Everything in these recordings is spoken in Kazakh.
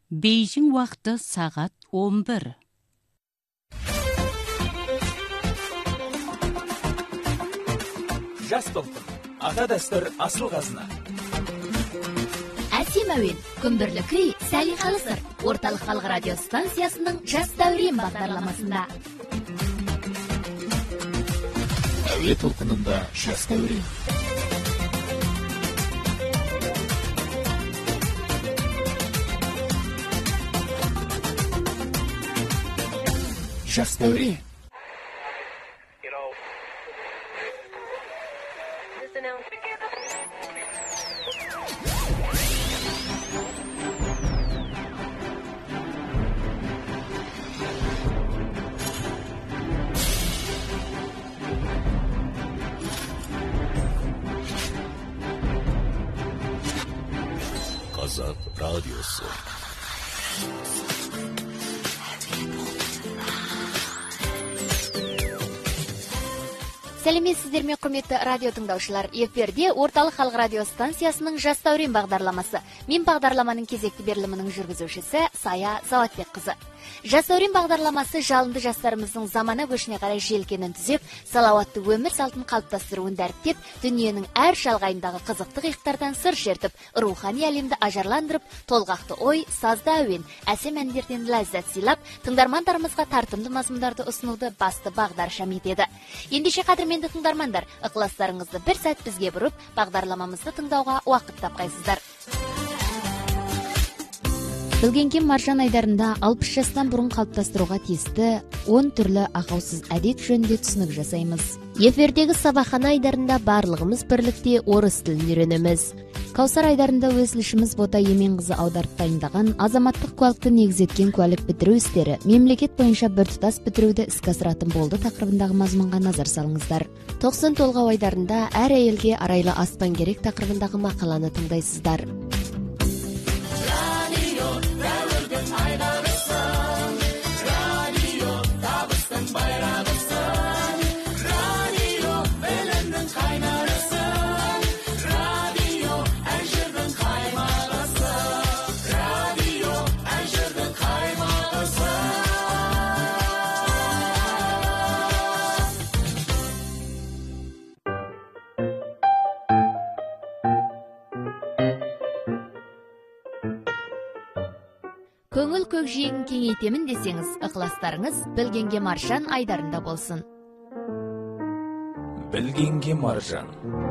Бейжің уақыты сағат 11. Жас толқын, ата дәстүр асыл қазына. Әсем әуен, күмбірлі күй, сәлиқалы сыр. Орталық халық радио станциясының жас дәурен бағдарламасында. Әуе толқынында жас дәурен. Жас дәурен. Қазақ радиосы. Сәлеметсіздер ме, құрметті радио тыңдаушылар. Эфирде орталық халық радио станциясының жас дәурен бағдарламасы. Мен бағдарламаның кезекті берілімінің жүргізушісі Сая Заватбекқызы. Жас дәурен бағдарламасы жалынды жастарымыздың замана көшіне қарай желкенін түзеп, салауатты өмір салтын қалыптастыруын дәріптеп, дүниенің әр шалғайындағы қызықты қиықтардан сыр шертіп, рухани әлемді ажарландырып, толғақты ой, сазды әуен, әсем әндерден ләззат сыйлап, тыңдармандарымызға тартымды мазмұндарды ұсынуды басты бағдаршам етеді. Ендеше қадірменді тыңдармандар, ықыластарыңызды бір сәт бізге бұрып, бағдарламамызды тыңдауға уақыт тапқайсыздар. Білгенге маржан айдарында 60 жастан бұрын қалыптастыруға тиісті 10 түрлі ақаусыз әдет жөнінде түсінік жасаймыз. Эфирдегі сабақхана айдарында барлығымыз бірлікте орыс тілін үйренеміз. Каусар айдарында өзілішіміз Бота Еменқызы аударып дайындаған азаматтық куәлікті негізеткен куәлік бітіру істері мемлекет бойынша біртұтас бітіруді іске асыратын болды тақырыбындағы мазмұнға назар салыңыздар. 90 толғау айдарында әр әйелге арайлы аспан керек тақырыбындағы мақаланы тыңдайсыздар. Көңіл көкжиегін кеңейтемін десеңіз, ықыластарыңыз білгенге маржан айдарында болсын. Білгенге маржан.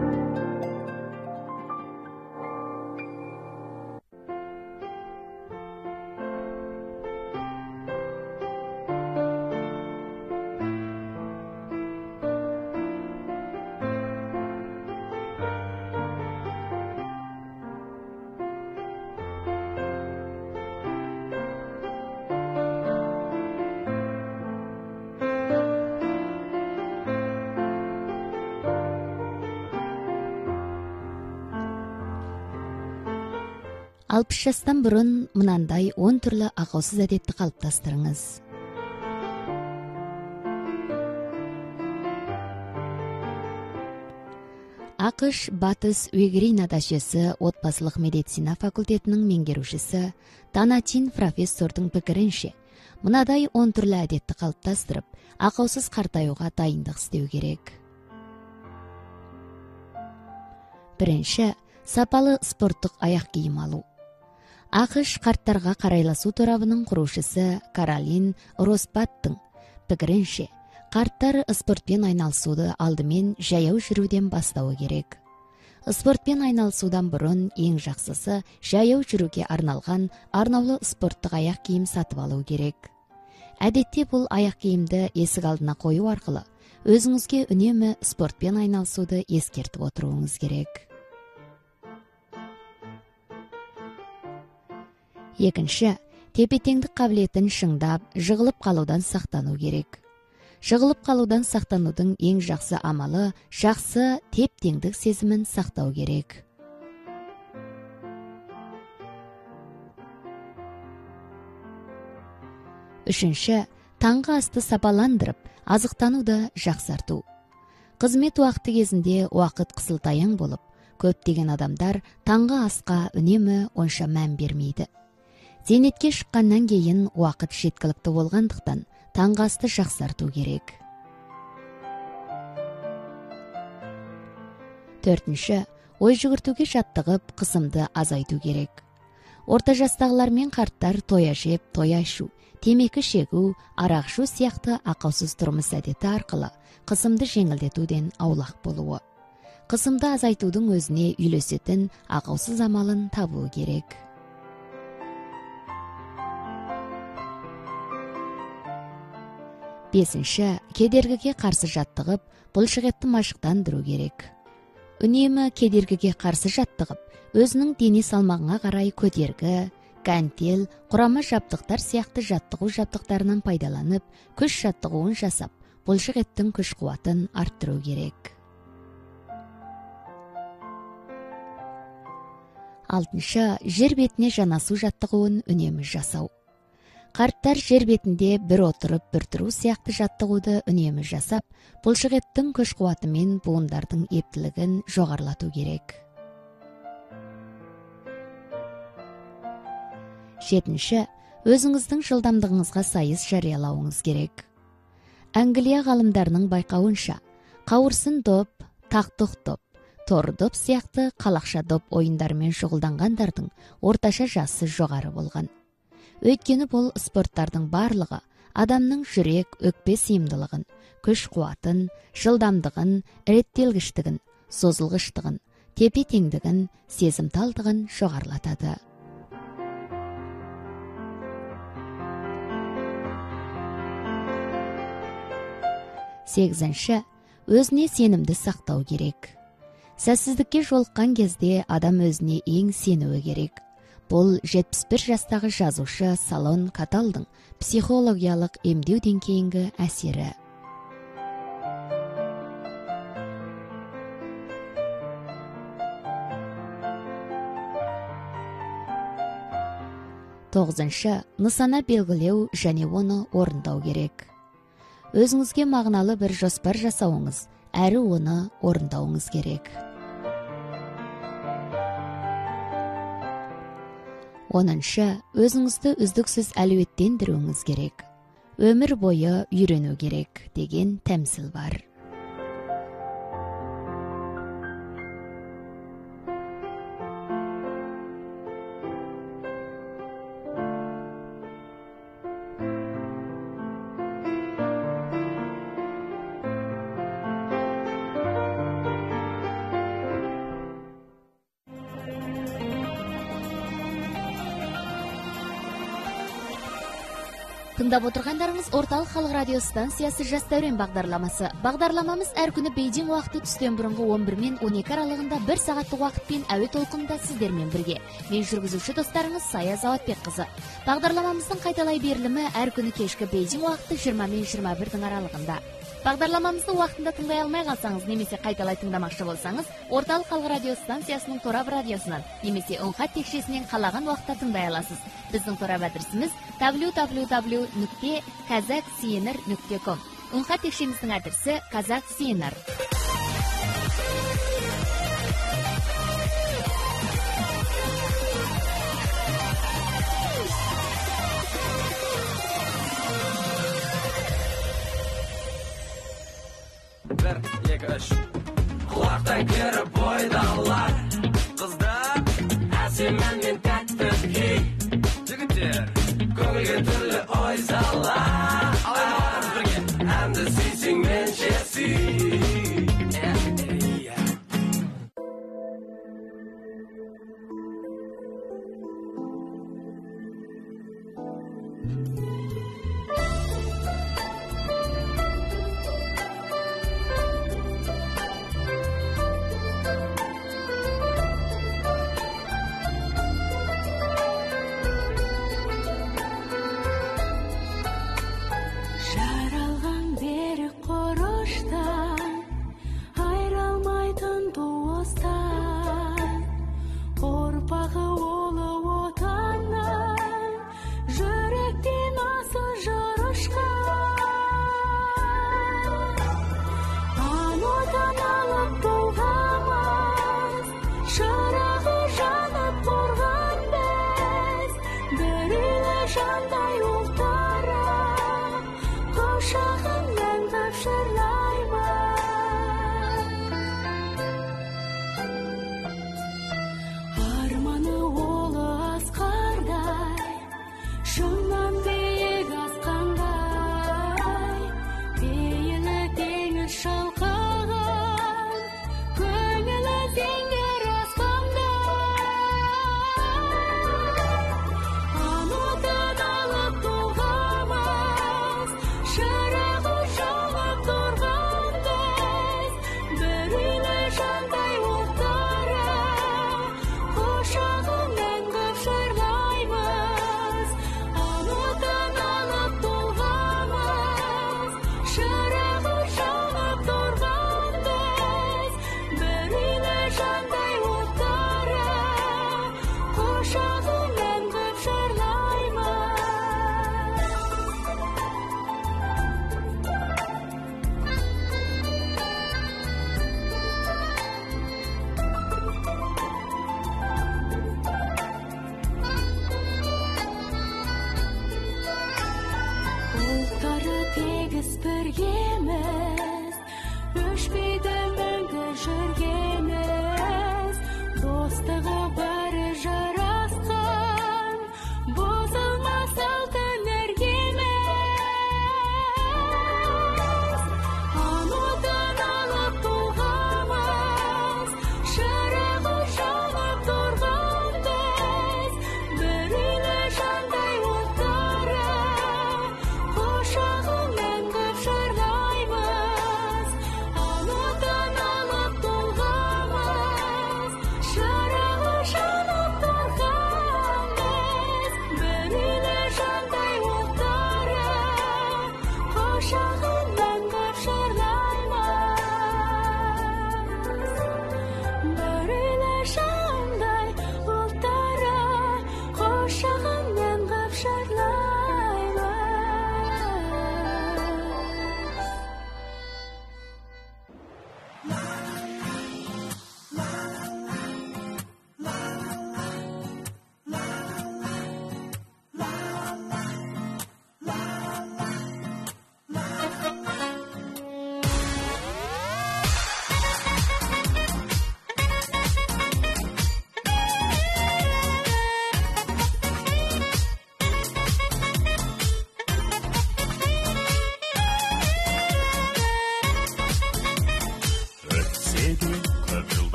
Алпыс жастан бұрын мынандай 10 түрлі ақаусыз әдетті қалыптастырыңыз. ақш батыс Уегрина дашесі отбасылық медицина факультетінің меңгерушісі Таначин профессордың пікірінше, мынадай 10 түрлі әдетті қалыптастырып, ақаусыз қартаюға дайындық істеу керек. Бірінші, сапалы спорттық аяқ киім алу. ақш қарттарға қарайласу торабының құрушысы Каролин Роспаттың пікірінше, қарттар спортпен айналысуды алдымен жаяу жүруден бастауы керек. Спортпен айналысудан бұрын ең жақсысы жаяу жүруге арналған арнаулы спорттық аяқ киім сатып алу керек. Әдетте бұл аяқ киімді есік алдына қою арқылы өзіңізге үнемі спортпен айналысуды ескертіп отыруыңыз керек. Екінші, тепе-теңдік қабілетін шыңдап, жығылып қалудан сақтану керек. Жығылып қалудан сақтанудың ең жақсы амалы жақсы теп-теңдік сезімін сақтау керек. Үшінші, таңғы асты сапаландырып, азықтануды жақсарту. Қызмет уақыты кезінде уақыт қысылтаяң болып, көптеген адамдар таңғы асқа үнемі онша мән бермейді. Зейнетке шыққаннан кейін уақыт жеткілікті болғандықтан таңғы асты жақсарту керек. 4. Ой жүгіртуге жаттығып, қысымды азайту керек. Орта жастағылар мен қарттар тоя жеп, тоя ішу, темекі шегу, арақ ішу сияқты ақаусыз тұрмыс әдеті арқылы қысымды жеңілдетуден аулақ болуы. Қысымды азайтудың өзіне үйлесетін ақаусыз амалын табу керек. 5. Кедергіге қарсы жаттығып, бұлшықетті машықтандыру керек. Үнемі кедергіге қарсы жаттығып, өзінің дене салмағына қарай көтергі, гантел, құрама жабдықтар сияқты жаттығу жабдықтарынан пайдаланып, күш жаттығуын жасап, бұлшықеттің күш қуатын арттыру керек. 6. Жер бетіне жанасу жаттығуын үнемі жасау. Қарттар жер бетінде бір отырып, бір тұру сияқты жаттығуды үнемі жасап, бұлшықеттің күш қуаты мен буындардың ептілігін жоғарлату керек. 7. Өзіңіздің жылдамдығыңызға сайыс жариялауыңыз керек. Англия ғалымдарының байқауынша, қауырсын доп, тақтық доп, тор доп сияқты қалақша доп ойындармен шұғылданғандардың орташа жасы жоғары болған. Өйткені бұл спорттардың барлығы адамның жүрек, өкпе сыйымдылығын, күш қуатын, жылдамдығын, реттелгіштігін, созылғыштығын, тепе-теңдігін, сезімталдығын жоғарлатады. 8. Өзіне сенімді сақтау керек. Сәтсіздікке жолыққан кезде адам өзіне ең сенуі керек. Бұл 71 жастағы жазушы Салон Каталдың психологиялық емдеуден кейінгі әсері. 9. Нысана белгілеу және оны орындау керек. Өзіңізге мағыналы бір жоспар жасауыңыз, әрі оны орындауыңыз керек. 10. Өзіңізді үздіксіз әлеуеттендіруіңіз керек. Өмір бойы үйрену керек деген тәмсіл бар. Тыңдап отырғандарыңыз Орталық халық радио станциясы Жас дәурен бағдарламасы. Бағдарламамыз әр күні Бейжің уақыты түстен бұрынғы 11 мен 12 аралығында 1 сағаттық уақытпен әуе толқынында сіздермен бірге. Мен жүргізуші достарыңыз Сая Заватбекқызы. Бағдарламамыздың қайталай берілімі әр күні кешкі Бейжің уақыты 20 мен 21 аралығында. Бағдарламамызды уақытында тыңдай алмай қалсаңыз, немесе қайталай тыңдамақшы болсаңыз, Орталық халық радио станциясының торап радиосынан, немесе ыңғат текшесінен қалаған уақытта тыңдай аласыз. Біздің торап адресіміз www.kazakcnr.com. Ыңғат текшеміздің адресі Kazakcnr. Bir, екі, үш. Құлақтай керіп бойдалар. Қыздар, әсемен мен тәтті кей. Жігіттер, көңілге түрлі ой сала. Алаймыз бірге, әнді сүйсең менше сүй.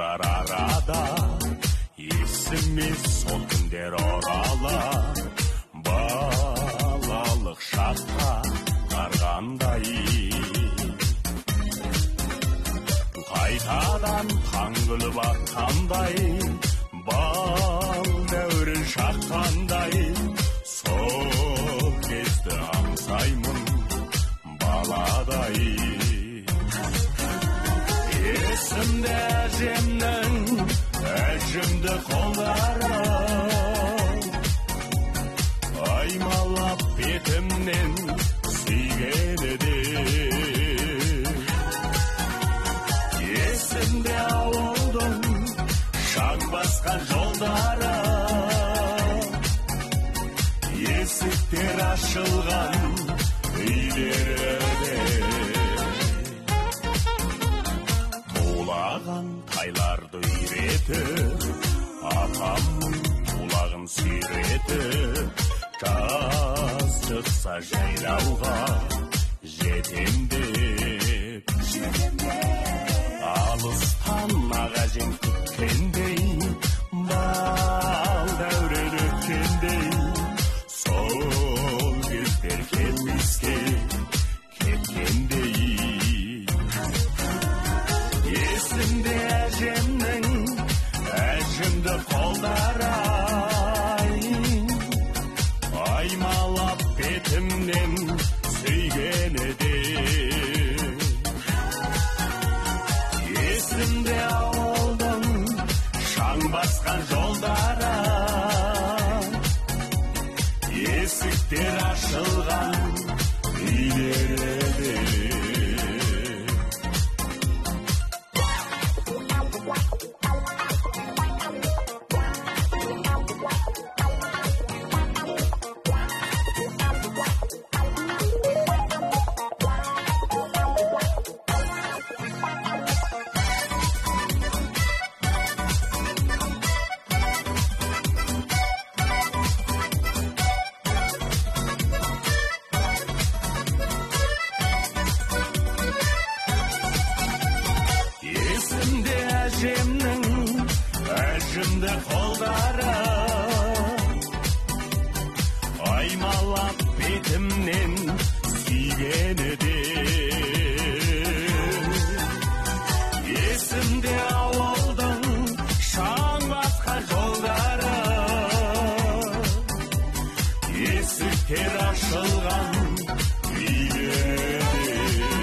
жылдар арада есіме сол күндер оралар, балалық шаққа барғандай, қайтадан таң күліп атқандай, бал дәурен шаққандай, сол кезді аңсаймын баладай. Есімде әжемнің әжімді қолдары, аймалап бетімнен сүйгені де. Есімде ауылдың шаң басқан жолдары, есіктер ашылған үйлерде. Тулаған тайларды үйретіп, апамның тулағын сүйретіп, жаз шықса жайлауға жетем деп. Алыстан ағажен күткендей, бал дәурен өткендей, сол кездер келмеске кеткендей. Есімде әжемнің әжімді қолдары, аймалап бетімнен сүйгені де. Есімде ауылдың шаң басқан жолдары, есіктер ашылған үйлерде. Есімде әжемнің әжімді қолдары, аймалап бетімнен сүйгені де. Есімде ауылдың шаң басқан жолдары, есіктер ашылған үйлерде.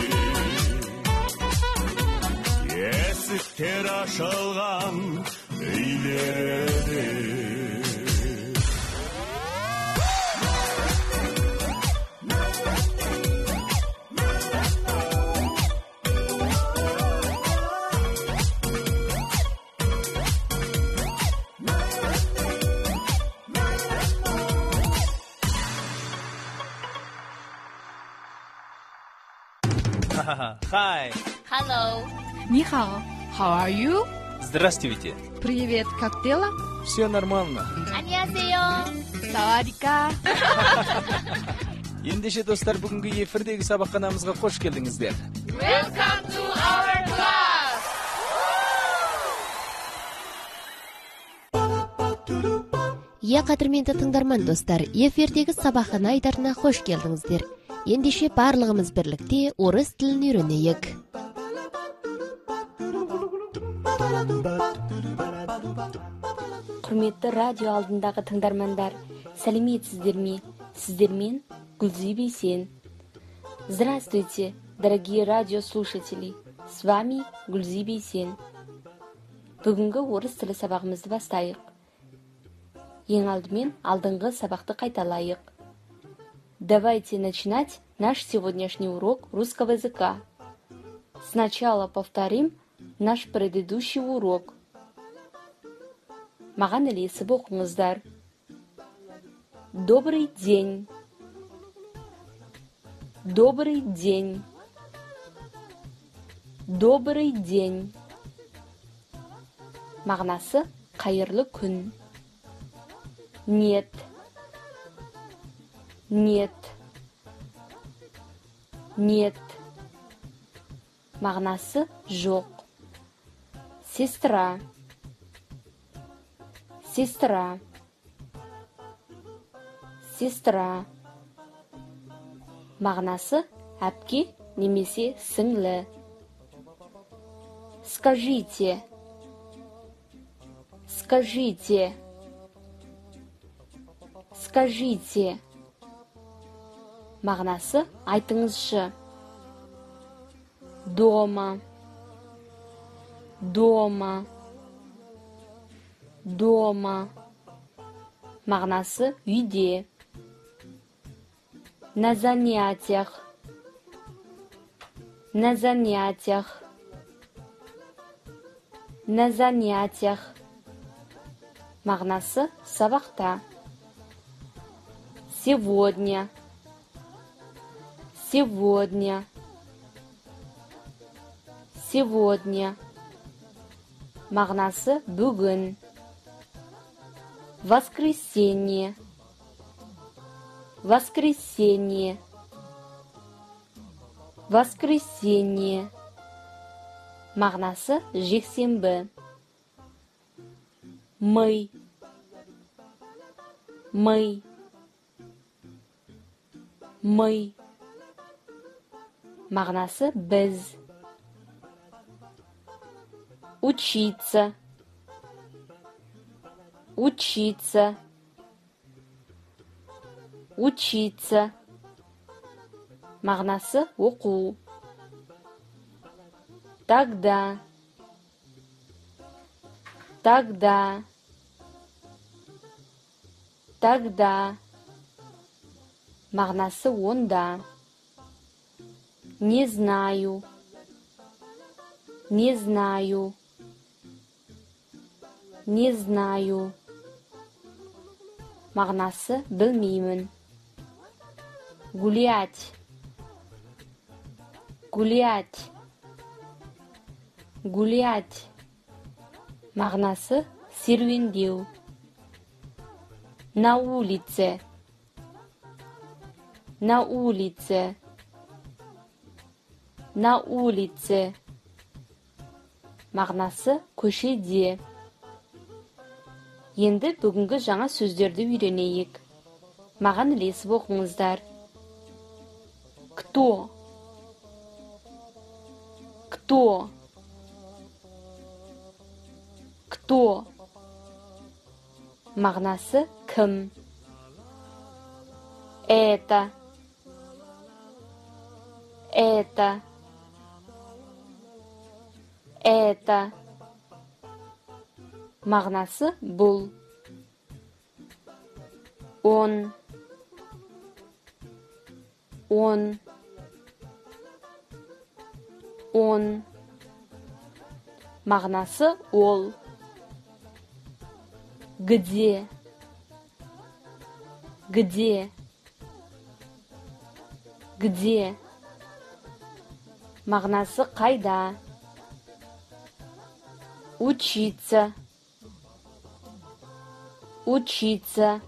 Есіктер ашылған үйлерде. Hi. Hello. 你好 How are you? Здравствуйте. Привет, как дела? Все нормально. 안녕하세요. Савадика. Ендеше достар, бүгінгі эфирдегі сабақханамызға қош келдіңіздер. Welcome to our class. Е қадірменді тыңдарман достар, эфирдегі сабақхана айдарына қош келдіңіздер. Ендеше барлығымыз бірлікте орыс тілін үйренейік. Құрметті радио алдындағы тыңдармандар, сәлеметсіздер ме? Сіздермен Гүлзи Бейсен. Здравствуйте, дорогие радиослушатели. С вами Гүлзи Бейсен. Бүгінгі орыс тілі сабағымызды бастайық. Ең алдымен алдыңғы сабақты қайталайық. Давайте начинать наш сегодняшний урок русского языка. Сначала повторим наш предыдущий урок. Маған ілесіп оқыңыздар. Добрый день. Добрый день. Добрый день. Мағынасы қайырлы күн. Нет. Нет. Нет. Мағынасы жоқ. сестра, сестра, сестра. Мағынасы әпке немесе сіңлі. Скажите, скажите, скажите. Мағынасы айтыңызшы. Дома, дома, дома. Мағынасы үйде. На занятиях, на занятиях, на занятиях. Мағынасы сабақта. Сегодня, сегодня, сегодня. Мағынасы бүгін. Воскресенье, воскресенье, воскресенье. Мағынасы жексенбі. Мы, мы, мы. Мағынасы біз. Учиться, учиться, учиться. Мағынасы оқу. Тогда, тогда, тогда. Мағынасы онда. Не знаю, не знаю, не знаю. Мағынасы білмеймін. Гулять, гулять, гулять. Мағынасы серуендеу. На улице, на улице, на улице. Мағынасы көшеде. Енді бүгінгі жаңа сөздерді үйренейік. Маған ілесіп оқыңыздар. Кто? Кто? Кто? Мағынасы кім? Это. Это. Это. Мағынасы бұл. Он. Он. Он. Мағынасы ол. Где? Где? Где? Мағынасы қайда? Учиться, учиться,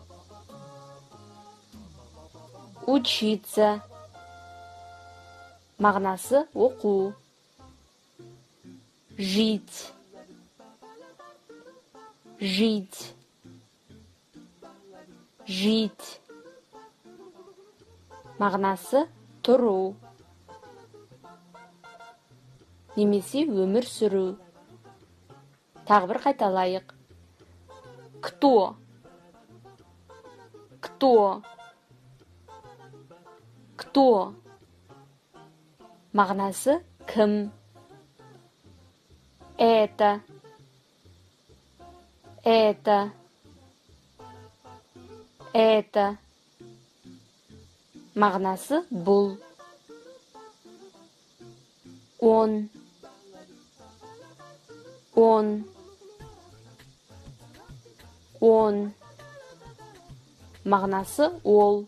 учиться. Мағынасы оқу. Жить, жить, жить. Мағынасы тұру немесе өмір сүру. Тағы бір қайталайық. Кто? Кто? Кто? Мағынасы кім? Это. Это. Это. Мағынасы бұл. Он. Он. Он. Мағынасы ол.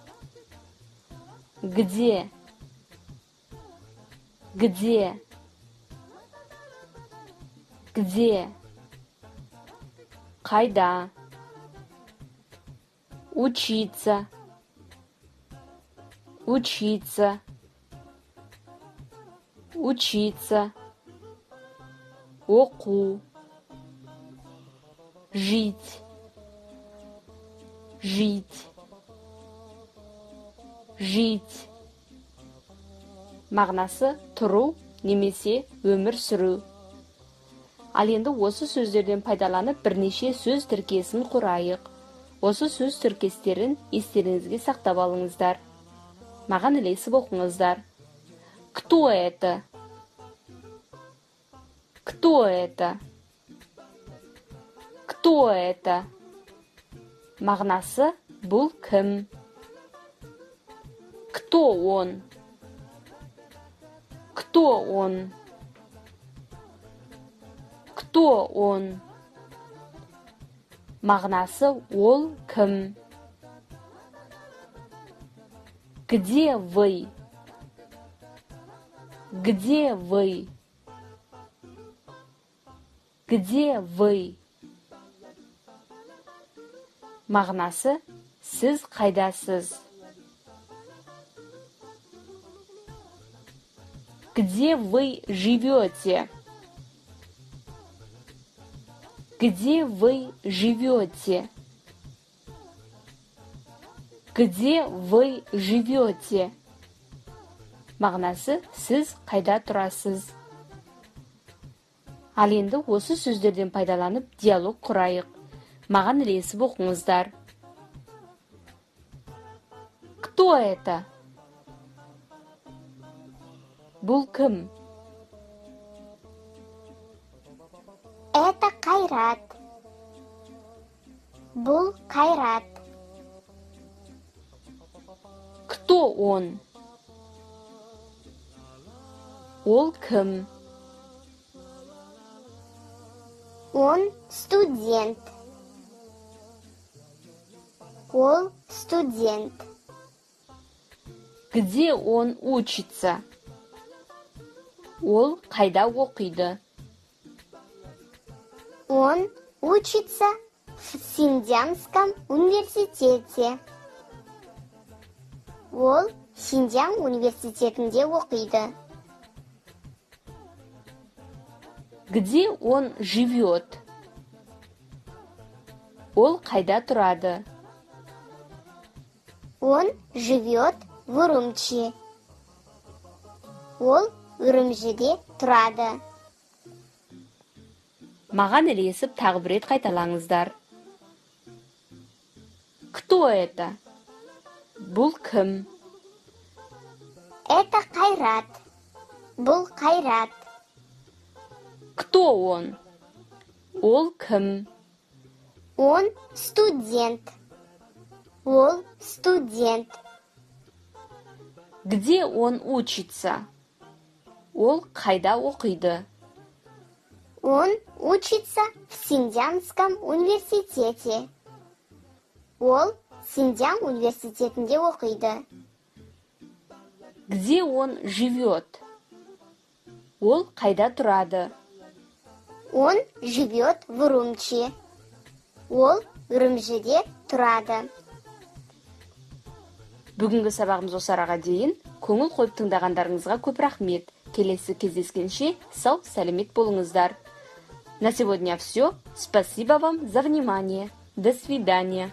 Где? Где? Где? Қайда? Учиться. Учиться. Учиться. оқу. Жить. Жить. Жить. Мағынасы тұру немесе өмір сүру. Ал енді осы сөздерден пайдаланып бірнеше сөз тіркесін құрайық. Осы сөз тіркестерін естеріңізге сақтап алыңыздар. Маған ілесіп оқыңыздар. Кто это? Кто это? Кто это? Мағынасы бұл кім? Кто он? Кто он? Кто он? Мағынасы ол кім? Где вы? Где вы? Где вы? Мағынасы сіз қайдасыз? Где вы живете? Где вы живете? Где вы живете? Мағынасы сіз қайда тұрасыз? Ал енді осы сөздерден пайдаланып диалог құрайық. Маған ілесіп оқыңыздар. Кто это? Бұл кім? Это Қайрат. Бұл Қайрат. Кто он? Ол кім? Он студент. Ол студент. Где он учится? Ол қайда оқиды? Он учится в Синьцзянском университете. Ол Синьцзян университетінде оқиды. Где он живет? Ол қайда тұрады? Он живет в Урумчи. Ол Үрімжіде тұрады. Маған ілесіп тағы бір рет қайталаңыздар. Кто это? Бұл кім? Это Қайрат. Бұл Қайрат. Кто он? Ол кім? Он студент. Ол студент. Где он учится? Ол қайда оқиды? Он учится в Синьцзянском университете. Ол Синьцзян университетінде оқиды. Где он живет? Ол қайда тұрады? Он живет в Урумчи. Ол Үрімжіде тұрады. Бүгінгі сабағымыз осы араға дейін. Көңіл қойып тыңдағандарыңызға көп рахмет. Келесі кездескенше сау, сәлемет болыңыздар. На сегодня все. Спасибо вам за внимание. До свидания.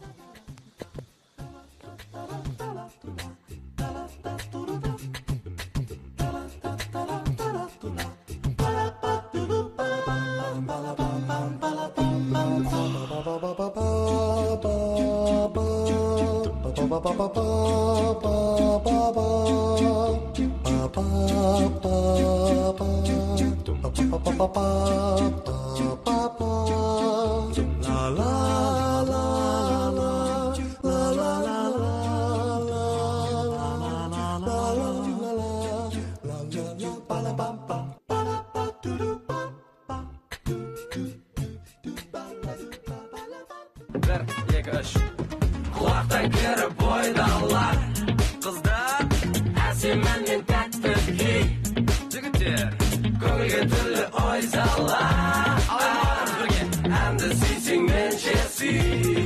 Bir, екі, үш. Құлақтай кері бойдалар. Қыздар, әсеммен тәтті кей. Жігіттер, көңілге түрлі ой салар. Аймағыз бірге, әнді сүйсең менше сүй.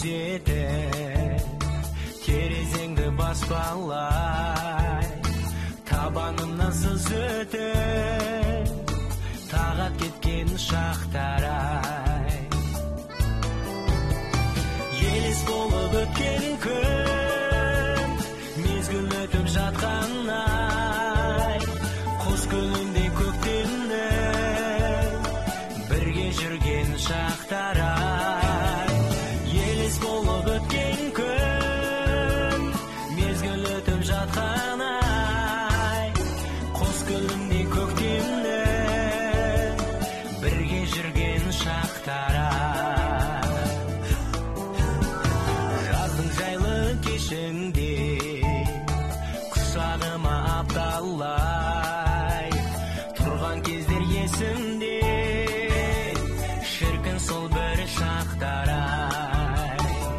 күзете, терезеңді баспалай, табанымнан сыз өте, тағат кеткен шақтарай. Елес болып өткен күн, мезгіл өтіп жатқанай, құс күнінде көктемде бірге жүрген шақтарай. Елес болып өткен күн, мезгіл өтіп жатқанай, құс күнінде көктемде бірге жүрген шақтарай. Жаздың жайлы кешінде құшағыма апталай тұрған кездер есімде, шіркін сол бір шақтарай.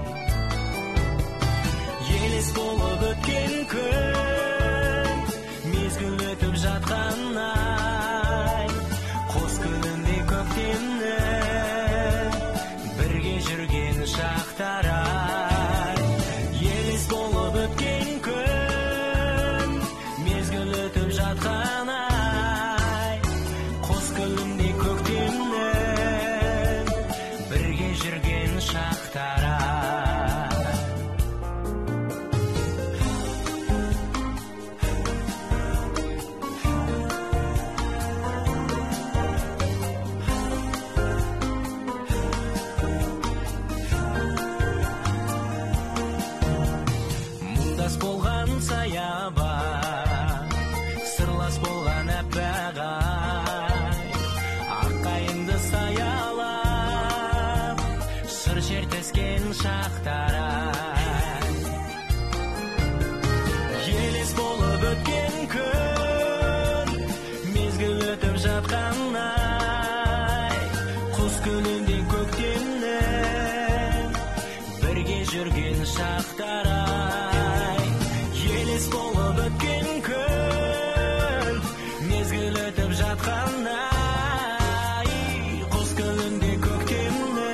Елес болып өткен күн, мезгіл өтіп жатқанай, қос күнінде көктемде бірге жүрген шақтарай. Елес болып өткен күн, мезгіл өтіп жатқанай, қос күнінде көктемде бірге жүрген шақтарай. Мұңдас болған саябақ, сырлас болған әппақ ай, аққайыңды саялап, сыр шертіскен шақтарай. Елес болып өткен күн, мезгіл өтіп жатқанай, құс күнінде көктемде бірге жүрген шақтарай. Елес болып өткен күн, мезгіл өтіп жатқанай, құс күнінде көктемде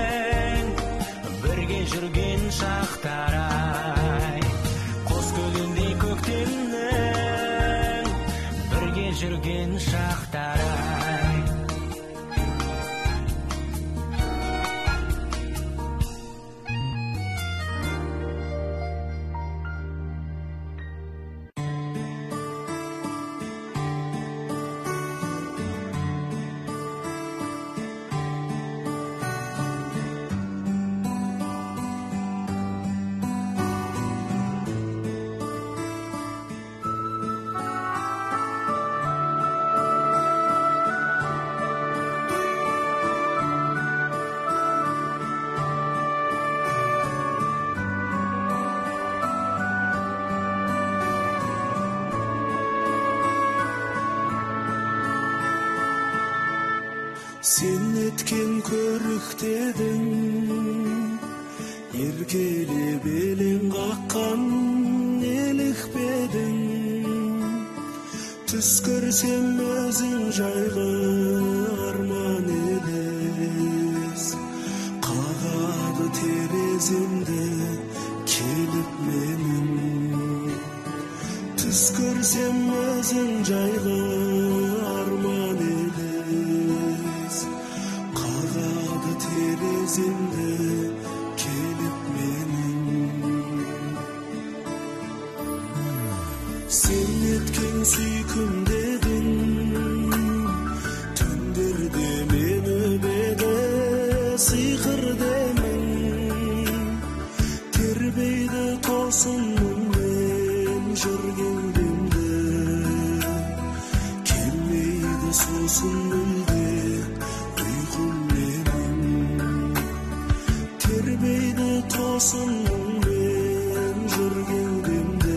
бірге жүрген шақтарай. Құс күнінде көктемде бірге жүрген шақтарай. Sen etken körükteдің, еркелеп елең қаққан елікпедің. Түс көрсем өзің жайлы арман елес, қағады тереземді келіп менің. Түс көрсем өзің жайлы арман елес, қағады тереземді келіп менің. Sen etken сүйкімдедің, түндерде мен өбеді сиқырдемін. Тербейді тосыныммен жүргендімді, келмейді сосын мүлде ұйқым менің. Тербейді тосыныммен жүргендімді,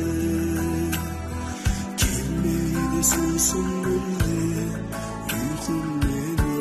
келмейді сосын мүлде ұйқым менің.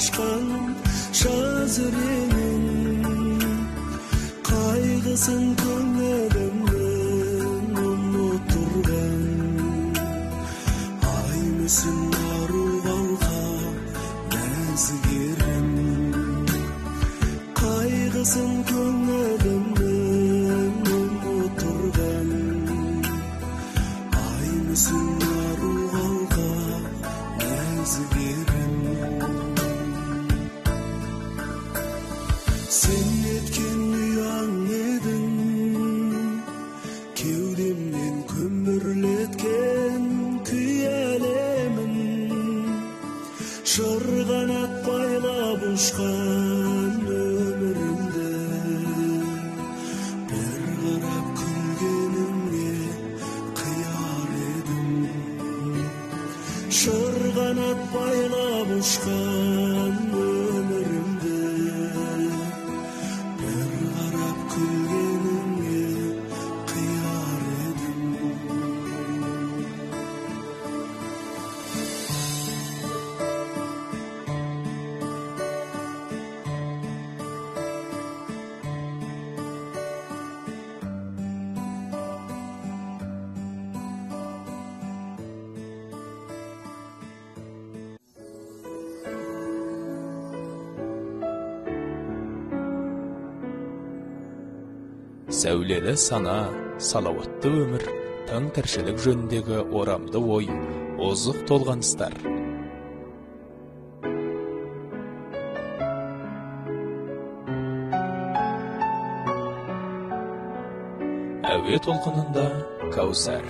ашқан жазыренің қайғысын көңілімнің ұмыттырған аймысың ару қалқа нәзігерім қайғысын көңілімнің ұмыттырған аймысың ару қалқа нәзігерім сен еткен ұяң едің кеудемнен көмірлеткен күй әлемін шырғанақ байлап ұшқан өмірімді бір қарап күлгеніңе қияр едім шырғанақ байлап ұшқан өмірімді бір қарап күлгеніңе қияр едім Сәулелі сана, салауатты өмір, таң тіршілік жөніндегі орамды ой, озық толғаныстар. Әуе толқынында Каусар.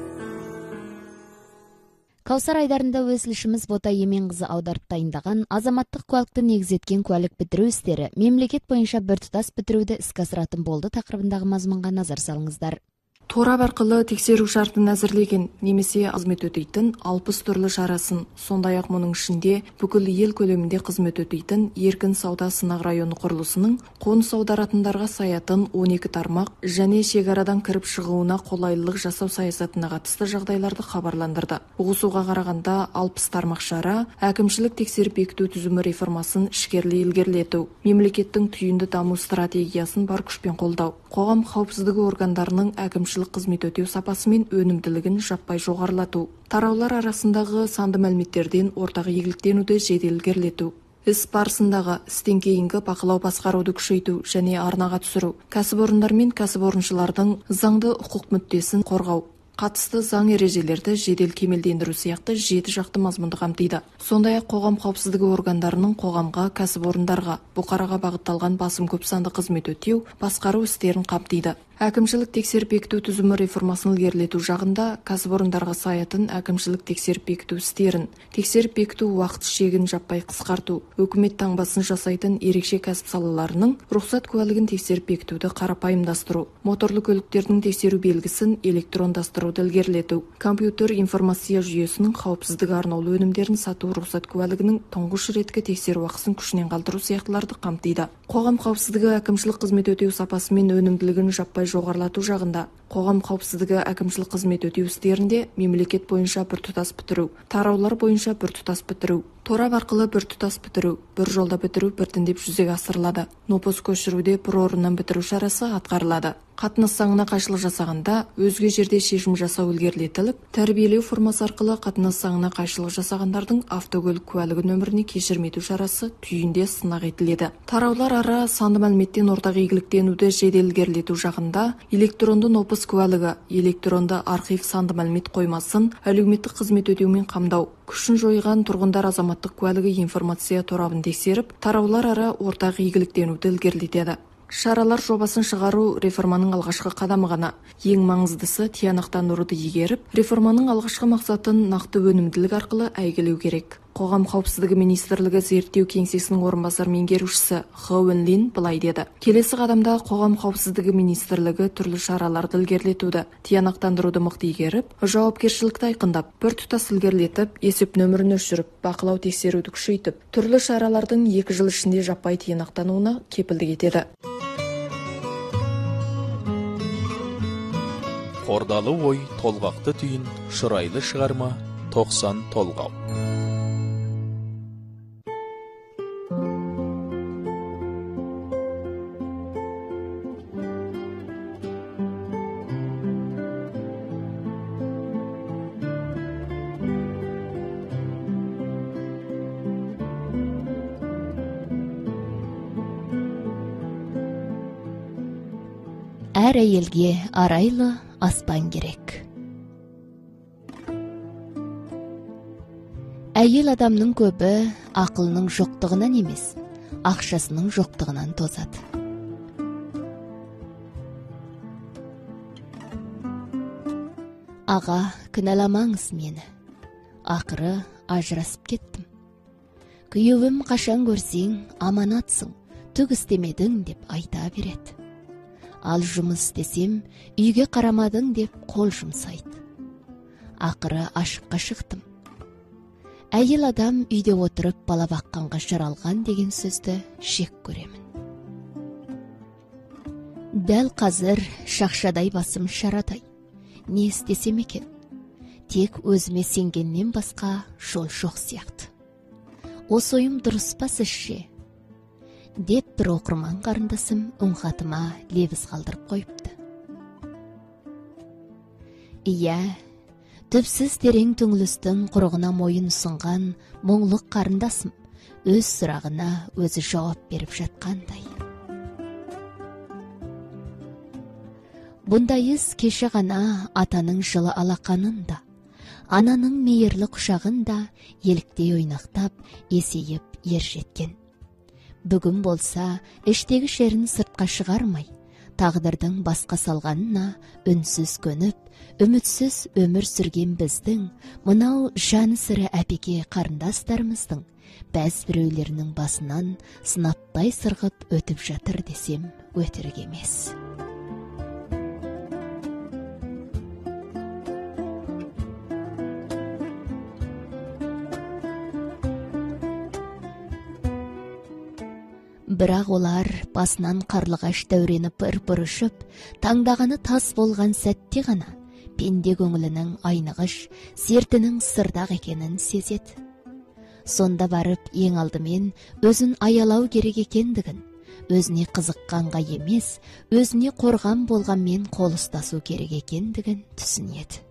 Каусар айдарында өзілішіміз Бота Еменқызы аударып дайындаған азаматтық куәлікті негізеткен куәлік бітіру істері мемлекет бойынша біртұтас бітіруді іске асыратын болды тақырыбындағы мазмұнға назар салыңыздар. Торап арқылы тексеру шартын әзірлеген немесе қызмет өтейтін 60 түрлі шарасын, сондай-ақ мұның ішінде бүкіл ел көлемінде қызмет өтейтін еркін сауда сынақ районы құрылысының қоныс аударатындарға саятын 12 тармақ және шекарадан кіріп шығуына қолайлылық жасау саясатына қатысты жағдайларды хабарландырды. Ұғысуға қарағанда 60 тармақ шара әкімшілік тексеріп бекіту түзімі реформасын ішкерлі ілгерілету, мемлекеттің түйінді даму стратегиясын бар күшпен қолдау, қоғам қауіпсіздігі органдарының әкімшілік қызмет өтеу сапасы мен өнімділігін жаппай жоғарылату, тараулар арасындағы санды мәліметтерден ортақ игіліктенуді жедел ілгерілету, іс барысындағы істен кейінгі бақылау басқаруды күшейту және арнаға түсіру, кәсіпорындар мен кәсіпорыншылардың заңды құқық мүддесін қорғау, қатысты заң ережелерді жедел кемелдендіру сияқты 7 жақты мазмұнды қамтиды. Сондай-ақ қоғам қауіпсіздігі органдарының қоғамға, кәсіпорындарға, бұқараға бағытталған басым көп санды қызмет өтеу, басқару істерін қамтиды. Әкімшілік тексеріп бекіту түзімі реформасын ілгерілету жағында кәсіпорындарға саятын әкімшілік тексеріп бекіту істерін, тексеріп бекіту уақыт шегін жаппай қысқарту, үкімет таңбасын жасайтын ерекше кәсіп салаларының рұқсат куәлігін тексеріп бекітуді қарапайымдастыру, моторлы көліктердің тексеру белгісін электрондастыруды ілгерілету, компьютер информация жүйесінің қауіпсіздігі арнаулы өнімдерін сату рұқсат куәлігінің тұңғыш реткі тексеру ақысын күшінен қалдыру сияқтыларды қамтиды. Қоғам қауіпсіздігі әкімшілік қызмет өтеу сапасы мен өнімділігін жаппай жоғарылату жағында қоғам қауіпсіздігі әкімшілік қызмет өтеу істерінде мемлекет бойынша біртұтас бітіру, тараулар бойынша біртұтас бітіру, торап арқылы біртұтас бітіру, бір жолда бітіру біртіндеп жүзеге асырылады. Нопос көшіруде бір орыннан бітіру шарасы атқарылады. Қатынас заңына қайшылық жасағанда өзге жерде шешім жасау ілгерілетіліп, тәрбиелеу формасы арқылы қатынас заңына қайшылық жасағандардың автокөлік куәлігі нөміріне кешірмейту шарасы түйінде сынақ етіледі. Тараулар ара санды мәліметтен ортақ игіліктенуді жедел ілгерілету жағында электронды нопос куәлігі, электронды архив санды мәлімет қоймасын әлеуметтік қызмет өтеумен қамдау, күшін жойған тұрғындар азаматтық куәлігі информация торабын тексеріп, тараулар ара ортақ игіліктенуді ілгерілетеді. Шаралар жобасын шығару реформаның алғашқы қадамы ғана. Ең маңыздысы тиянақтандыруды игеріп, реформаның алғашқы мақсатын нақты өнімділік арқылы әйгілеу керек. Қоғам қауіпсіздігі министрлігі зерттеу кеңсесінің орынбасар меңгерушісі Хо Уэн Лин былай деді. Келесі қадамда қоғам қауіпсіздігі министрлігі түрлі шараларды ілгерілетуді, тиянақтандыруды мықты игеріп, жауапкершілікті айқындап, біртұтас ілгерілетіп, есеп нөмірін өшіріп, бақылау тексеруді күшейтіп, түрлі шаралардың 2 жыл ішінде жаппай тиянақтануына кепілдік етеді. Қордалы ой, толғақты түйін, шырайлы шығарма, 90 толғау. әр әйелге арайлы аспан керек. Әйел адамның көбі ақылының жоқтығынан емес, ақшасының жоқтығынан тозады. Аға, кінәламаңыз мені. Ақыры ажырасып кеттім. Күйеуім қашан көрсең аманатсың, түк істемедің деп айта береді. Ал жұмыс істесем, үйге қарамадың деп қол жұмсайды. Ақыры ашыққа шықтым. Әйел адам үйде отырып бала баққанға жаралған деген сөзді жек көремін. Дәл қазір шақшадай басым шарадай. Не істесем екен? Тек өзіме сенгеннен басқа жол жоқ сияқты. Осы ойым дұрыс па сізше? Деп бір оқырман қарындасым үн хатыма лебіз қалдырып қойыпты. Иә, түпсіз терең түңілістің құрығына мойын ұсынған мұңлық қарындасым өз сұрағына өзі жауап беріп жатқандай. Бұндай іс кеше ғана атаның жылы алақанында, ананың мейірлі құшағында еліктей ойнақтап, есейіп ер жеткен. Бүгін болса, іштегі шерін сыртқа шығармай, тағдырдың басқа салғанына үнсіз көніп, үмітсіз өмір сүрген біздің, мынау жаны сірі әпеке қарындастарымыздың, бәз біреулерінің басынан сынаптай сырғып өтіп жатыр десем өтірік емес. Бірақ олар басынан қарлығаш дәурені пыр-пыр ұшып, таңдағаны тас болған сәтте ғана пенде көңілінің айнығыш, сертінің сырдақ екенін сезеді. Сонда барып ең алдымен өзін аялау керек екендігін, өзіне қызыққанға емес, өзіне қорған болғанмен қол ұстасу керек екендігін түсінеді.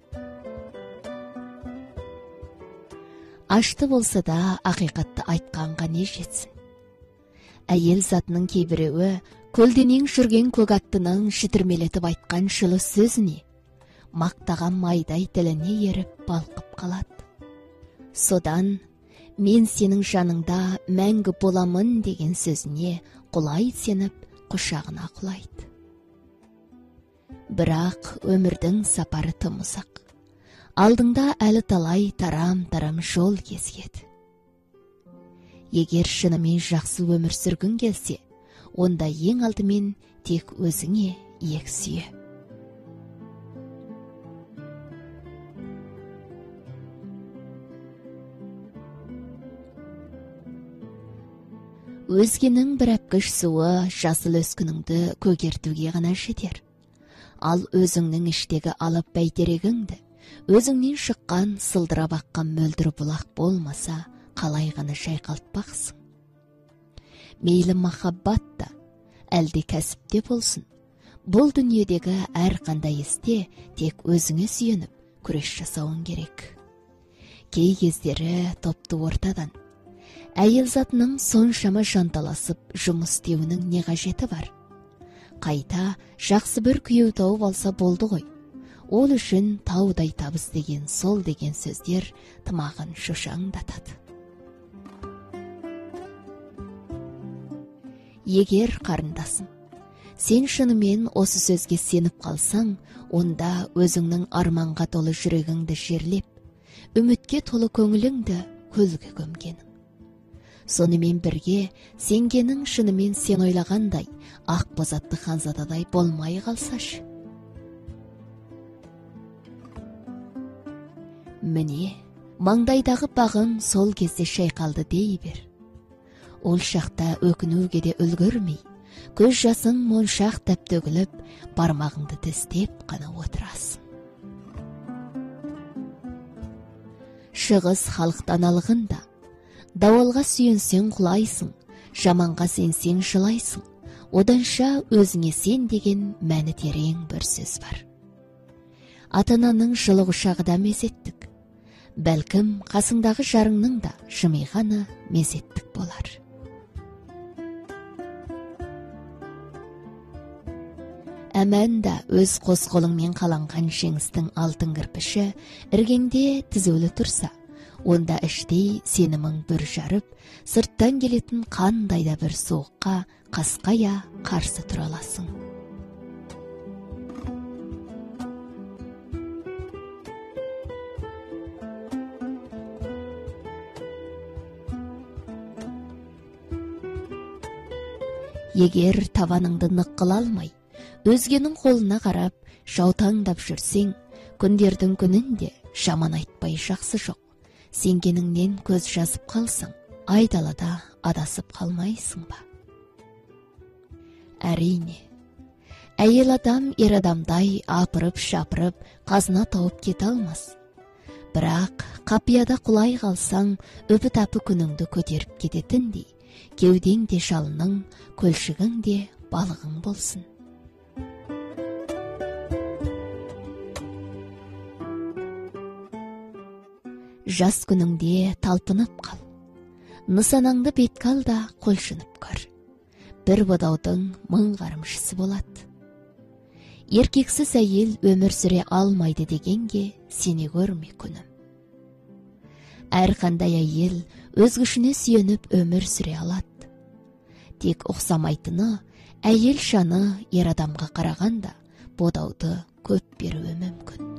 Ашты болса да ақиқатты айтқанға не жетсін? Әйел затының кейбіреуі көлденең жүрген көк аттының шітірмелетіп айтқан жылы сөзіне, мақтаған майдай тіліне еріп балқып қалады. Содан мен сенің жаныңда мәңгі боламын деген сөзіне құлай сеніп құшағына құлайды. Бірақ өмірдің сапары тым ұзақ. Алдыңда әлі талай тарам-тарам жол кезгеді. Егер шынымен жақсы өмір сүргің келсе, онда ең алдымен тек өзіңе иек сүйе. Өзгенің бір әпкіш суы жасыл өскініңді көгертуге ғана жетер. Ал өзіңнің іштегі алып бәйтерегіңді, өзіңнен шыққан сылдыра баққан мөлдір бұлақ болмаса, қалай ғана шайқалтпақсың. Мейлі махаббатта, әлде кәсіпте болсын, бұл дүниедегі әр қандай істе тек өзіңе сүйеніп, күрес жасауың керек. Кей кездері топты ортадан, әйел затының соншама жанталасып жұмыс істеуінің не қажеті бар? Қайта жақсы бір күйеу тауып алса болды ғой. Ол үшін таудай табыс деген сол деген сөздер тымағын шошаңдатады. Егер қарындасым, сен шынымен осы сөзге сеніп қалсаң, онда өзіңнің арманға толы жүрегіңді жерлеп, үмітке толы көңіліңді көлге көмгенің. Сонымен бірге сенгенің шынымен сен ойлағандай ақ бозатты ханзададай болмай қалсашы. Міне, маңдайдағы бағым сол кезде шайқалды дей бер. Ол шақта өкінуге де үлгірмей, көз жасың моншақ тәп төгіліп, бармағыңды тістеп қана отырасың. Шығыс халықтан алғында, дауалға сүйенсең құлайсың, жаманға сенсең жылайсың, оданша өзіңе сен деген мәні терең бір сөз бар. Ата-ананың жылы құшағы да мезеттік, бәлкім қасыңдағы жарыңның да жымиғаны мезеттік болар. Әмәнда өз қос қолыңмен қаланған жеңістің алтын кірпіші іргеңде тізулі тұрса, онда іштей сенімің бүр жарып, сырттан келетін қандайда бір соққа қасқая қарсы тұра аласың. Егер табаныңды нық қыла алмай, өзгенің қолына қарап, жаутаңдап жүрсең, күндердің күнінде жаман айтпай жақсы жоқ. Сенгеніңнен көз жазып қалсаң, айдалада адасып қалмайсың ба? Әрине, әйел адам ер адамдай апырып-шапырып, қазына тауып кете алмас. Бірақ қапияда құлай қалсаң, өпі-тапы күніңді көтеріп кететіндей, кеудең де шалының, көлшігің де балығың болсын. Жас күніңде талпынып қал. Нысанаңды бетке ал да қолшынып көр. Бір бұдаудың 1000 қарымшысы болады. Еркексіз әйел өмір сүре алмайды дегенге сене көрме күнім. Әрқандай әйел өз күшіне сүйеніп өмір сүре алады. Тек ұқсамайтыны, әйел шаны ер адамға қарағанда бодауды көп беруі мүмкін.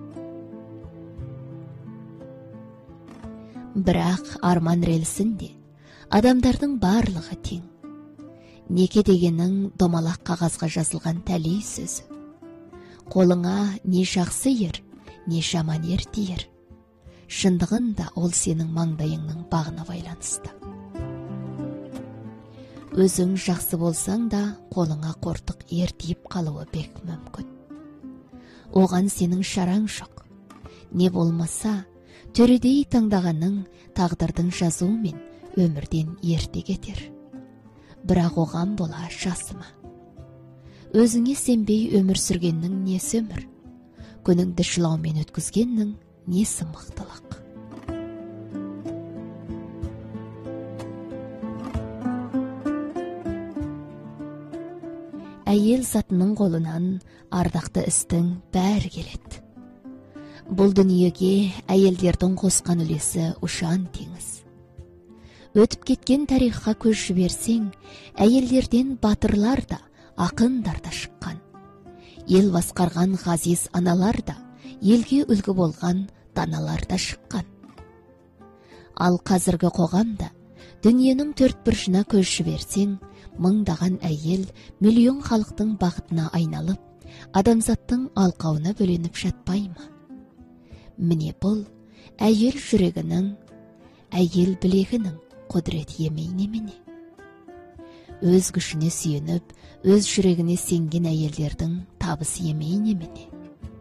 Бірақ арман рельсінде адамдардың барлығы тең. Неке дегенің домалақ қағазға жазылған тәлей сөзі. Қолыңа не жақсы ер, не жаман ер тиер. Шындығында ол сенің маңдайыңның бағына байланысты. Өзің жақсы болсаң да қолыңа қортық ер тиіп қалуы бек мүмкін. Оған сенің шараң жоқ. Не болмаса, төредей таңдағаның тағдырдың жазуымен өмірден ерте кетер. Бірақ оған бола жасыма. Өзіңе сенбей өмір сүргеннің несі өмір? Күніңді жылаумен өткізгеннің несі мықтылық? Әйел затының қолынан ардақты істің бәрі келеді. Бұл дүниеге әйелдердің қосқан үлесі ұшан теңіз. Өтіп кеткен тарихқа көз жіберсең, әйелдерден батырлар да, ақындар да шыққан. Ел басқарған ғазиз аналар да, елге үлгі болған даналар да шыққан. Ал қазіргі қоғамда дүниенің төрт бұрышына көз жіберсең, мыңдаған әйел миллион халықтың бақытына айналып, адамзаттың алқауына бөленіп жатпай ма? Міне бұл әйел жүрегінің, әйел білегінің құдірет емей немене? Өз күшіне сүйеніп, өз жүрегіне сенген әйелдердің табысы емей немене?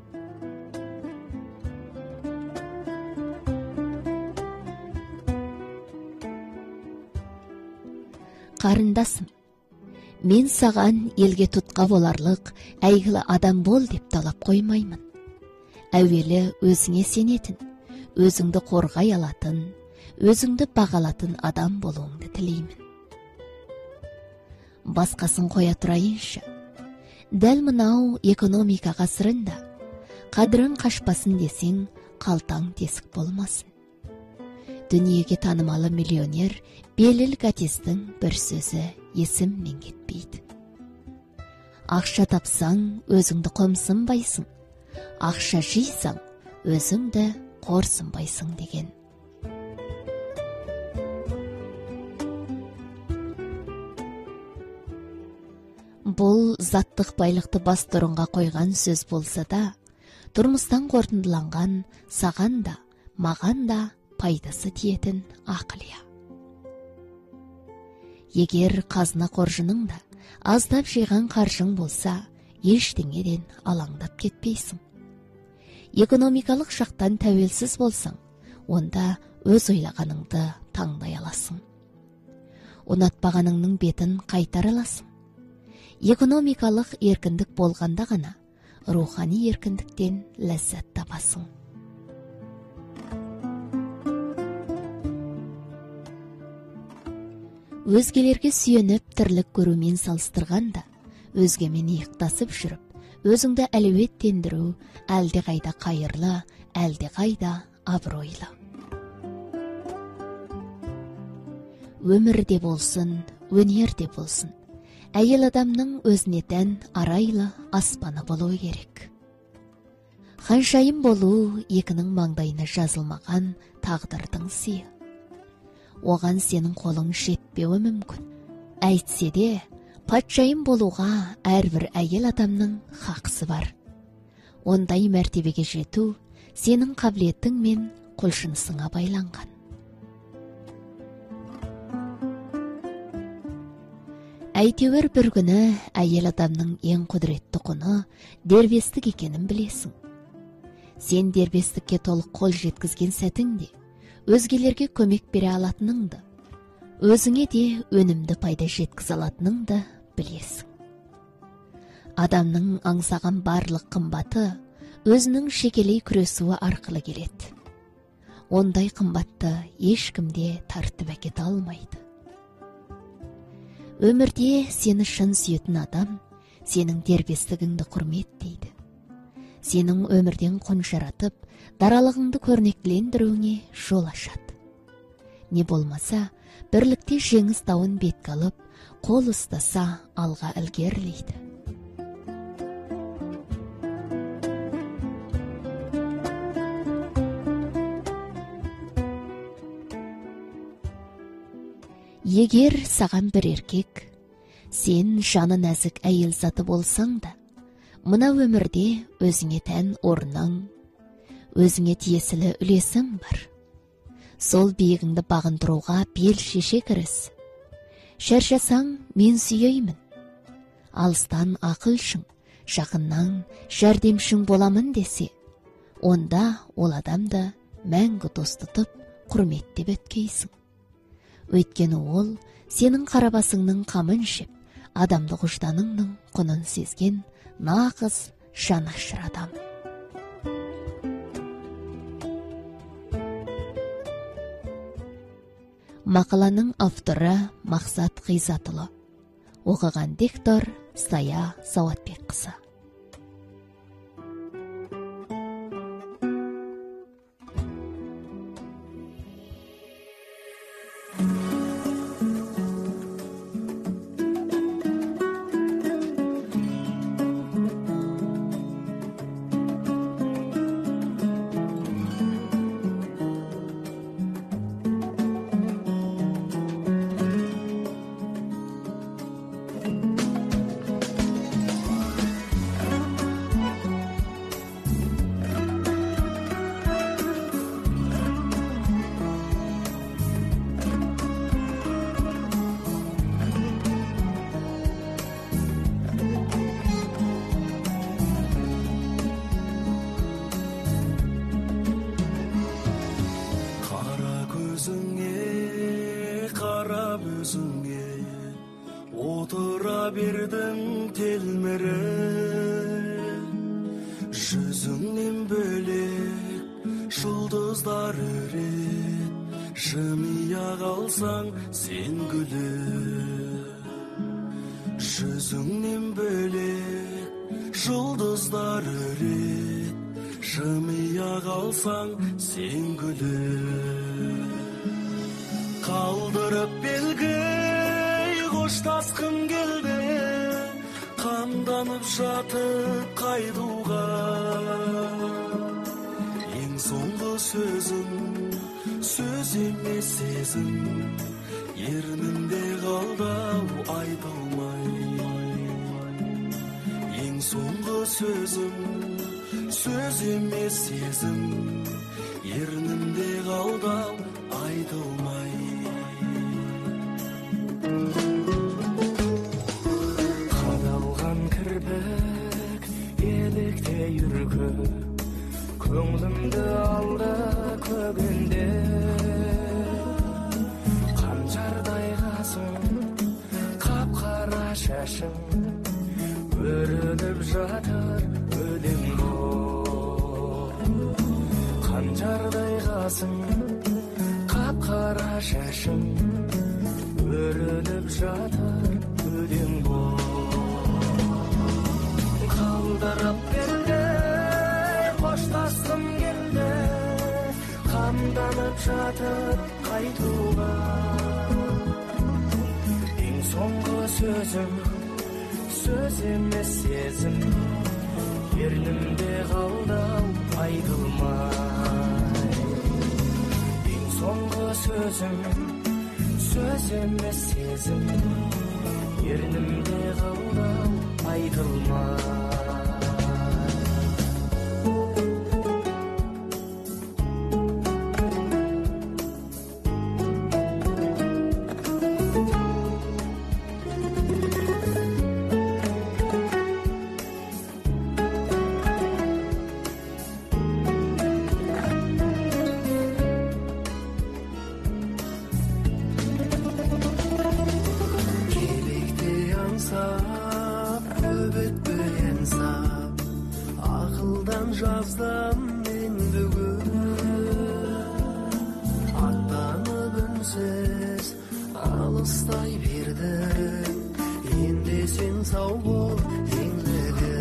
Қарындасым, мен саған елге тұтқа боларлық әйгілі адам бол деп талап қоймаймын. Әуелі өзіңе сенетін, өзіңді қорғай алатын, өзіңді бағалатын адам болуыңды тілеймін. Басқасын қоя тұрайыншы. Дәл мынау экономика ғасырында қадірін қашпасын десең, қалтаң тесік болмасын. Дүниеге танымалы миллионер Белл Гатистің бір сөзі есіммен кетпейді. Ақша тапсаң, өзіңді қомсынбайсың. Ақша жейсаң, өзіңді қорсынбайсың деген. Бұл заттық байлықты бастырынға қойған сөз болса да, тұрмыстан қорытындыланған саған да, маған да пайдасы тиетін ақылия. Егер қазына қоржының да аздап жиған қаржың болса, ештеңеден алаңдап кетпейсің. Экономикалық жақтан тәуелсіз болсаң, онда өз ойлағаныңды таңдай аласың. Ұнатпағаныңның бетін қайтар аласың. Экономикалық еркіндік болғанда ғана рухани еркіндіктен ләззат табасың. Өзгелерге сүйеніп тірлік көрумен салыстырғанда, өзгемен иықтасып жүріп, өзіңді әлеуеттендіру әлде қайда қайырлы, әлде қайда абыройлы. Өмірде болсын, өнерде болсын, әйел адамның өзіне тән арайлы аспаны болуы керек. Ханшайым болу екінің маңдайына жазылмаған тағдырдың сыйы. Оған сенің қолың жетпеуі мүмкін. Әйтсе де, патшайым болуға әрбір әйел адамның хақысы бар. Ондай мәртебеге жету сенің қабілетің мен құлшынысыңа байланған. Әйтеуір бір күні әйел адамның ең құдіретті құны дербестік екенін білесің. Сен дербестікке толық қол жеткізген сәтіңде өзгелерге көмек бере алатыныңды, өзіңе де өнімді пайда жеткізе алатыныңды білесің. Адамның аңсаған барлық қымбаты өзінің шекелей күресуі арқылы келеді. Ондай қымбатты ешкімде тартып әкете алмайды. Өмірде сені шын сүйетін адам сенің дербестігіңді құрметтейді. Сенің өмірден құн жаратып, даралығыңды көрнектілендіруіне жол ашады. Не болмаса, бірлікте жеңіс тауын бетке алып, қол ұстаса алға ілгерілейді. Егер саған бір еркек, сен жаны нәзік әйел заты болсаң да, мына өмірде өзіңе тән орның, өзіңе тиесілі үлесің бар. Сол биігіңді бағындыруға бел шеше кіріс. Шаршасаң, мен сүйеймін. Алыстан ақылшың, жақыннан жәрдемшің боламын десе, онда ол адамды мәңгі дос тұтып, құрметтеп өткейсің. Өйткені ол сенің қарабасыңның қамын жеп, адамдық ұжданыңның құнын сезген нағыз жанашыр адам. Мақаланың авторы Мақсат Ғизатұлы. Оқыған диктор Сая Сауатбекқызы. Отыра бердің телміріп, жүзіңнен бөлек жұлдыздар үрет, жымия қалсаң сен күліп. Жүзіңнен бөлек жұлдыздар үрет, жымия қалсаң сен күліп. Қалдырып белгі қоштасқым келді, қамданып жатып қайдуға. Ең соңғы сөзім, сөз емес сезім, ернімде қалды айта алмай. Ең соңғы сөзім, сөз емес сезім, ернімде қалды айта алмай. Еліктей үркі, көңлімді алды көгінде. Қанжардай қасың, қап-қара шашың, өріліп жатыр өлең боп. Қанжардай қасың, қап-қара шашың, өріліп жатыр өлең боп. Қалдыр жатып қайтуға. Ең соңғы сөзім сөз емес сезім, ернімде қалды-ау айтылмай. Ең соңғы сөзім сөз емес сезім, ернімде қалды-ау айтылмай. Жаздам мен бүгін, аттанып үнсіз алыстай бердім. Енді сен сау бол еңлігі,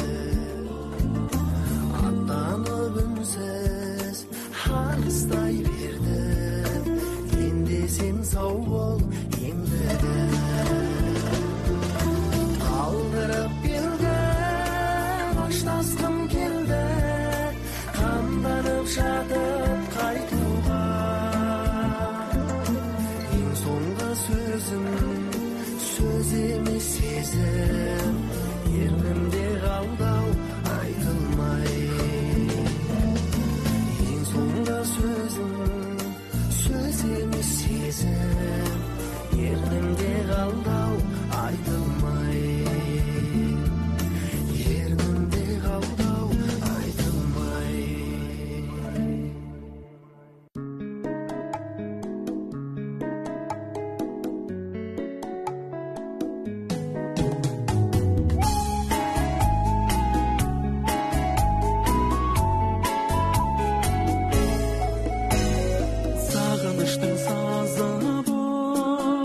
аттанып үнсіз алыстай бердім. Енді сен сау бол еңлігі. Қалдырып бердім, аштасқым келді, қамданып жатып қайтуға. Ең соңғы сөзім сөз емес сезім, ернімде қалды-ау айтылмай. Ең соңғы сөзім сөз емес сезім, ернімде қалды-ау айтылмай. Ернімде қалды-ау айтылмай. Сағыныштың сазы боп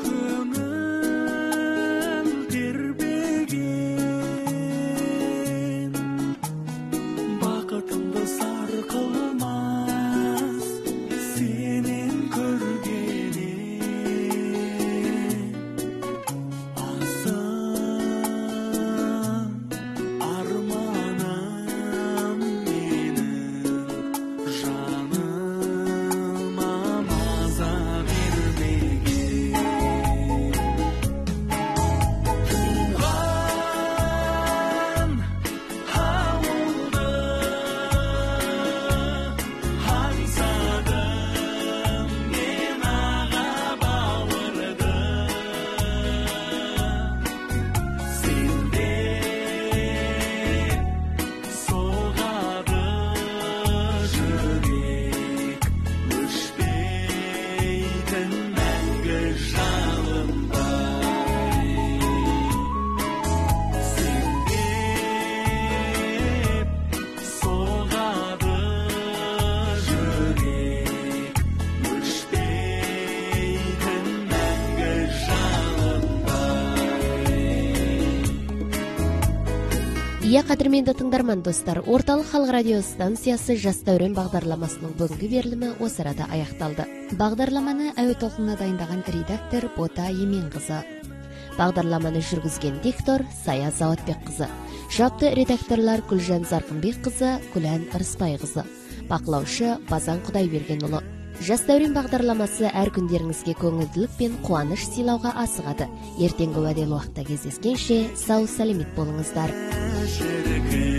көңіл тербеген, бақытымды сарқылмас сенен көргенен. Асыл арманым менің, жаныма маза бермеген. Туған ауылды аңсадым мен аға бауырды. Сенде соғады жүрек, өшпейтін мәңгі жалындай. Сенде соғады жүрек, өшпейтін мәңгі жалындай. Иә, қадірменді тыңдарман достар, орталық халық радио станциясы Жас дәурен бағдарламасының бүгінгі берілімі осы арада аяқталды. Бағдарламаны әуе толқынына дайындаған редактор Бота Еменқызы. Бағдарламаны жүргізген диктор Сая Заватбекқызы. Жауапты редакторлар Гүлжан Зарқынбекқызы, Күлән Ырысбайқызы. Бақылаушы Базан Құдайбергенұлы. Жас дәурен бағдарламасы әр күндеріңізге көңілділік пен қуаныш сыйлауға асығады. Ертеңгі уәделі уақытта кездескенше сау сәлемет болыңыздар.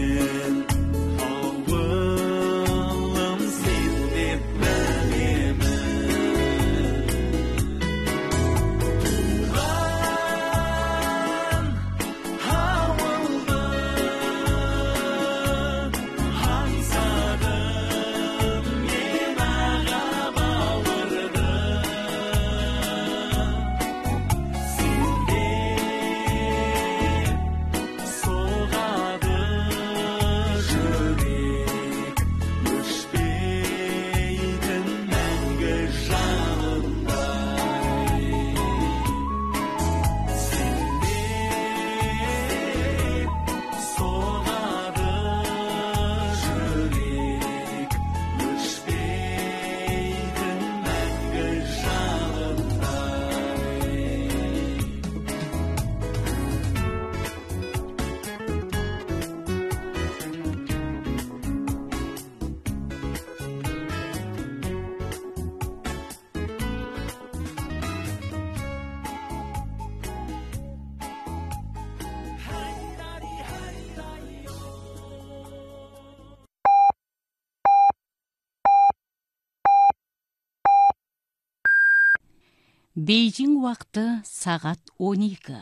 Бейжің уақыты сағат 12.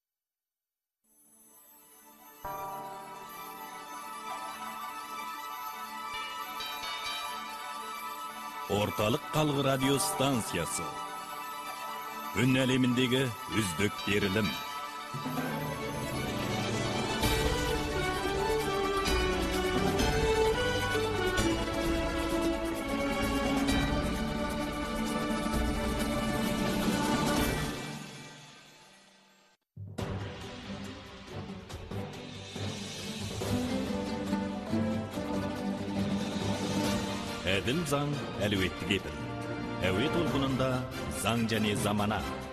Орталық қалғы радио станциясы. Үн әлеміндегі үздік берілім. Әділ заң әлеуетті кепіл. Әуе толқынында заң және замана.